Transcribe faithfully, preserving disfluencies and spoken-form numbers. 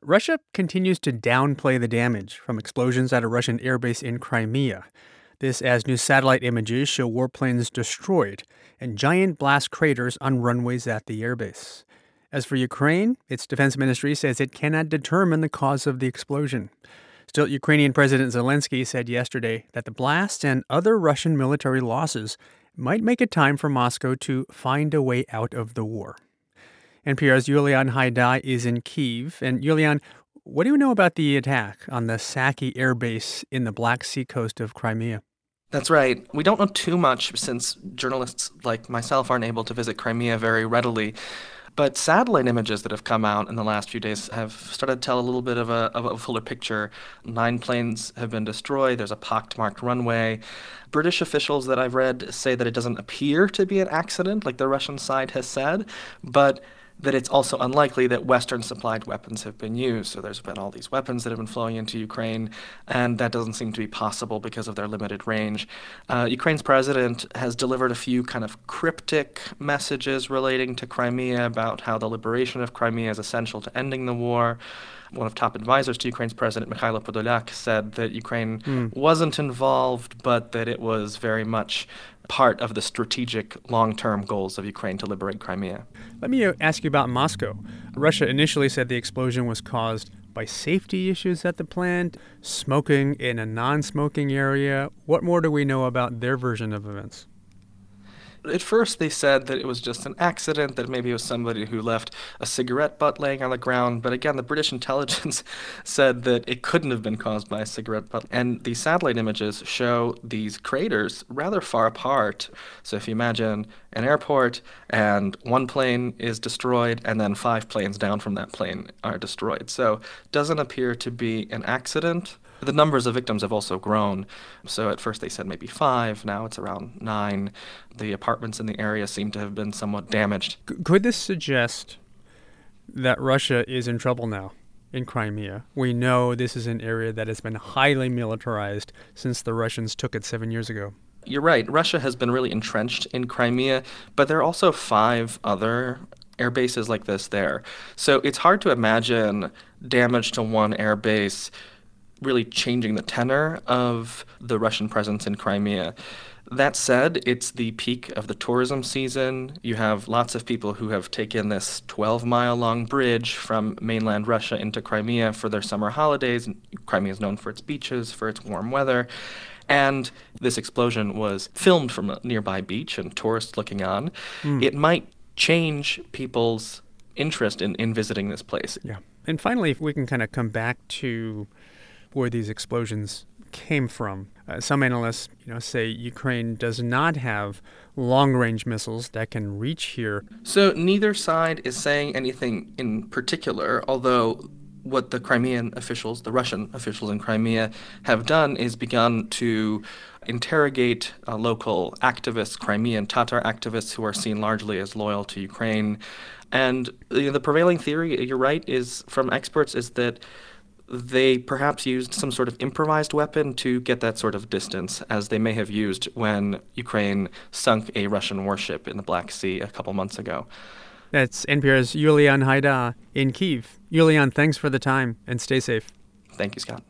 Russia continues to downplay the damage from explosions at a Russian airbase in Crimea. This as new satellite images show warplanes destroyed and giant blast craters on runways at the airbase. As for Ukraine, its defense ministry says it cannot determine the cause of the explosion. Still, Ukrainian President Zelensky said yesterday that the blast and other Russian military losses might make it time for Moscow to find a way out of the war. N P R's Yulian Haidai is in Kyiv. And Yulian, what do you know about the attack on the Saki Air Base in the Black Sea coast of Crimea? That's right. We don't know too much since journalists like myself aren't able to visit Crimea very readily. But satellite images that have come out in the last few days have started to tell a little bit of a, of a fuller picture. Nine planes have been destroyed. There's a pockmarked runway. British officials that I've read say that it doesn't appear to be an accident, like the Russian side has said, but that it's also unlikely that Western-supplied weapons have been used. So there's been all these weapons that have been flowing into Ukraine, and that doesn't seem to be possible because of their limited range. Uh, Ukraine's president has delivered a few kind of cryptic messages relating to Crimea about how the liberation of Crimea is essential to ending the war. One of top advisors to Ukraine's president, Mikhailo Podolyak, said that Ukraine mm. wasn't involved, but that it was very much part of the strategic long-term goals of Ukraine to liberate Crimea. Let me ask you about Moscow. Russia initially said the explosion was caused by safety issues at the plant, smoking in a non-smoking area. What more do we know about their version of events? At first, they said that it was just an accident, that maybe it was somebody who left a cigarette butt laying on the ground. But again, the British intelligence said that it couldn't have been caused by a cigarette butt. And the satellite images show these craters rather far apart. So if you imagine an airport and one plane is destroyed and then five planes down from that plane are destroyed. So it doesn't appear to be an accident. The numbers of victims have also grown. So at first they said maybe five. Now it's around nine. The apartments in the area seem to have been somewhat damaged. Could this suggest that Russia is in trouble now in Crimea? We know this is an area that has been highly militarized since the Russians took it seven years ago. You're right. Russia has been really entrenched in Crimea, but there are also five other air bases like this there. So it's hard to imagine damage to one air base really changing the tenor of the Russian presence in Crimea. That said, it's the peak of the tourism season. You have lots of people who have taken this twelve-mile-long bridge from mainland Russia into Crimea for their summer holidays. Crimea is known for its beaches, for its warm weather. And this explosion was filmed from a nearby beach and tourists looking on. Mm. It might change people's interest in, in visiting this place. Yeah. And finally, if we can kind of come back to where these explosions came from. Uh, some analysts, you know, say Ukraine does not have long-range missiles that can reach here. So neither side is saying anything in particular, although what the Crimean officials, the Russian officials in Crimea, have done is begun to interrogate uh, local activists, Crimean Tatar activists who are seen largely as loyal to Ukraine. And you know, the prevailing theory, you're right, is from experts is that they perhaps used some sort of improvised weapon to get that sort of distance, as they may have used when Ukraine sunk a Russian warship in the Black Sea a couple months ago. That's N P R's Yulian Haidai in Kyiv. Yulian, thanks for the time, and stay safe. Thank you, Scott.